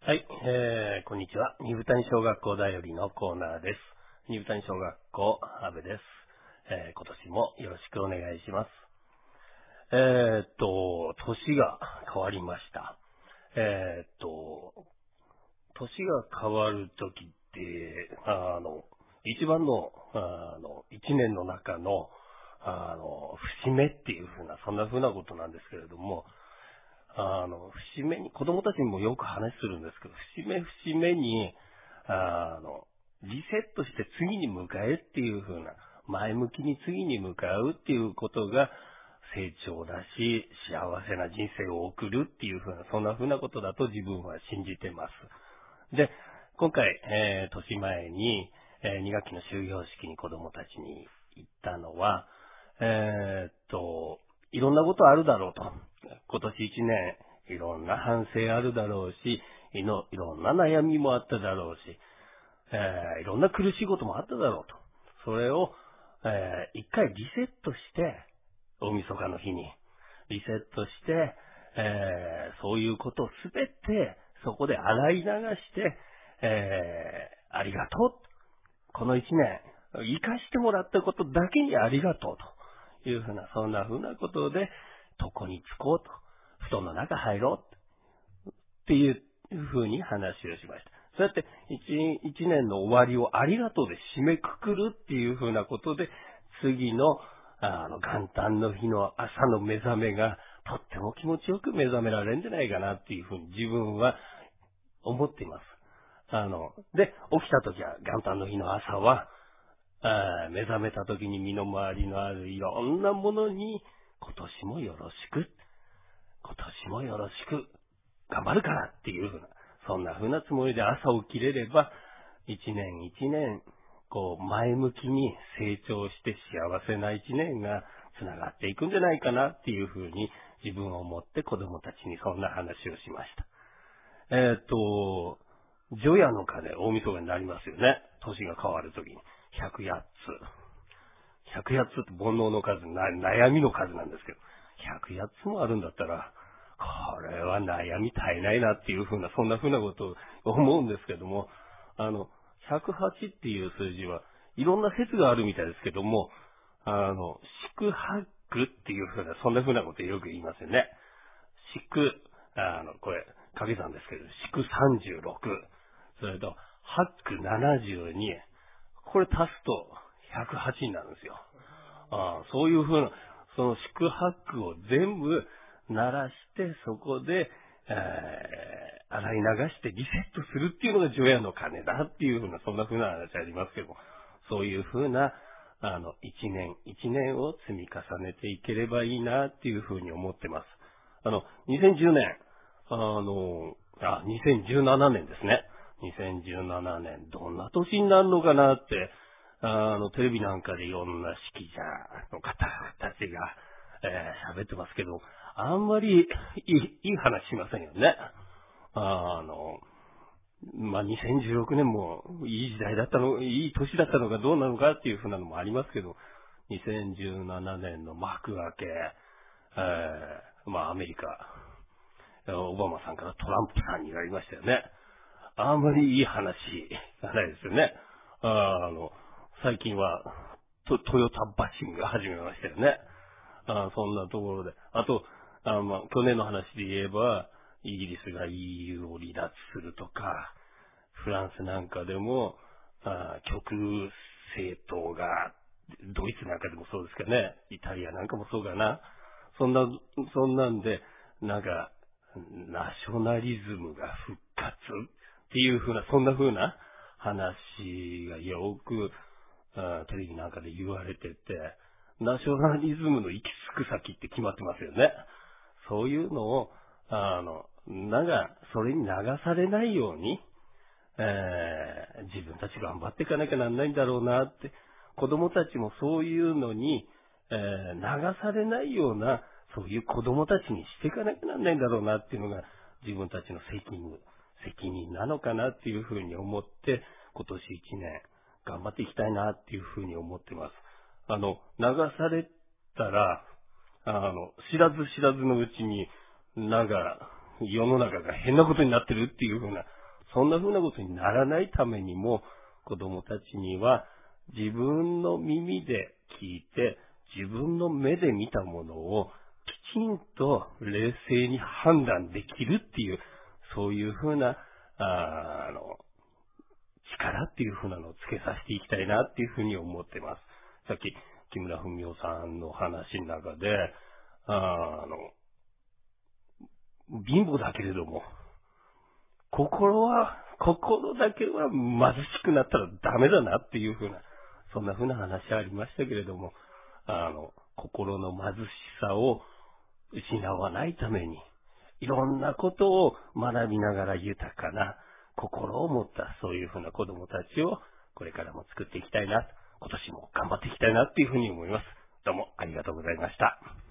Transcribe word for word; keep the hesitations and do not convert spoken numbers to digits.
はい、えー、こんにちは。二部谷小学校だよりのコーナーです。二部谷小学校、阿部です。えー、今年もよろしくお願いします。えーっと、年が変わりました。えーっと、年が変わるときって、あの、一番の、あの、一年の中の、あの、節目っていうふうな、そんなふうなことなんですけれども、あの、節目に、子供たちにもよく話するんですけど、節目節目に、あの、リセットして次に向かえっていう風な、前向きに次に向かうっていうことが成長だし、幸せな人生を送るっていう風な、そんな風なことだと自分は信じてます。で、今回、えー、年前に、えー、に学期の終業式に子供たちに行ったのは、えーっと、いろんなことあるだろうと。今年一年、いろんな反省あるだろうし、いのいろんな悩みもあっただろうし、えーいろんな苦しいこともあっただろうと。それを、えー一回リセットして、大晦日の日に、リセットして、えーそういうことをすべて、そこで洗い流して、えーありがとう。この一年、生かしてもらったことだけにありがとうというふうな、そんなふうなことで、床につこうと、布団の中入ろうっていうふうに話をしました。そうやって一一年の終わりをありがとうで締めくくるっていうふうなことで、次の、あの、元旦の日の朝の目覚めが、とっても気持ちよく目覚められるんじゃないかなっていうふうに自分は思っています。あの、で、起きた時は、元旦の日の朝は、あ目覚めた時に身の回りのあるいろんなものに、今年もよろしく、今年もよろしく、頑張るからっていうふうな、そんなふうなつもりで朝起きれれば、一年一年、こう、前向きに成長して幸せな一年が繋がっていくんじゃないかなっていうふうに自分を思って子供たちにそんな話をしました。えっと、除夜の鐘、大晦日になりますよね。年が変わるときに。ひゃくやっつ。ひゃくやっつって煩悩の数、な悩みの数なんですけど、ひゃくやっつもあるんだったら、これは悩み絶えないなっていうふうな、そんなふうなことを思うんですけども、あの、ひゃくはちっていう数字はいろんな説があるみたいですけども、あの、四苦八苦っていうふうな、そんなふうなことをよく言いますよね。四苦、あの、これ、掛け算ですけど、四苦さんじゅうろく、それと、八苦ななじゅうに、これ足すとひゃくはちになるんですよ。ああそういうふうな、その四苦八苦を全部鳴らして、そこで、えー、洗い流してリセットするっていうのが除夜の鐘だっていうふうな、そんなふうな話ありますけども、そういうふうな、あの、一年一年を積み重ねていければいいなっていうふうに思ってます。あの、にせんじゅうねん、あの、あ、にせんじゅうななねんですね。にせんじゅうななねん、どんな年になるのかなって、あの、テレビなんかでいろんな指揮者の方たちが、えー、喋ってますけど、あんまりいい、いい話しませんよね。あの、まあ、にせんじゅうろくねんもいい時代だったの、いい年だったのかどうなのかっていうふうなのもありますけど、にせんじゅうななねんの幕開け、えー、まあ、アメリカ、オバマさんからトランプさんになりましたよね。あんまりいい話じゃないですよね。あの、最近はト、トヨタバッシングが始めましたよね。あそんなところで。あと、あまあ、去年の話で言えば、イギリスが イーユー を離脱するとか、フランスなんかでも、あ極右政党が、ドイツなんかでもそうですけどね、イタリアなんかもそうかな。そんな、そんなんで、なんか、ナショナリズムが復活っていう風な、そんな風な話がよく、あテレビなんかで言われてて、ナショナリズムの行き着く先って決まってますよね。そういうのを、あの、なんか、それに流されないように、えー自分たち頑張っていかなきゃなんないんだろうなって、子供たちもそういうのに、えー流されないような、そういう子供たちにしていかなきゃなんないんだろうなっていうのが、自分たちの責任、責任なのかなっていうふうに思って、今年一年頑張っていきたいなっていうふうに思ってます。あの、流されたら、あの、知らず知らずのうちに、なんか、 世の中が変なことになってるっていうふうな、そんなふうなことにならないためにも、子供たちには自分の耳で聞いて、自分の目で見たものをきちんと冷静に判断できるっていう、そういうふうな、あ、あの、力っていうふうなのをつけさせていきたいなっていうふうに思ってます。さっき、木村文夫さんの話の中で、ああの、貧乏だけれども、心は、心だけは貧しくなったらダメだなっていうふうな、そんなふうな話ありましたけれども、あの、心の貧しさを失わないために、いろんなことを学びながら豊かな心を持ったそういうふうな子供たちをこれからも作っていきたいな、今年も頑張っていきたいなっていうふうに思います。どうもありがとうございました。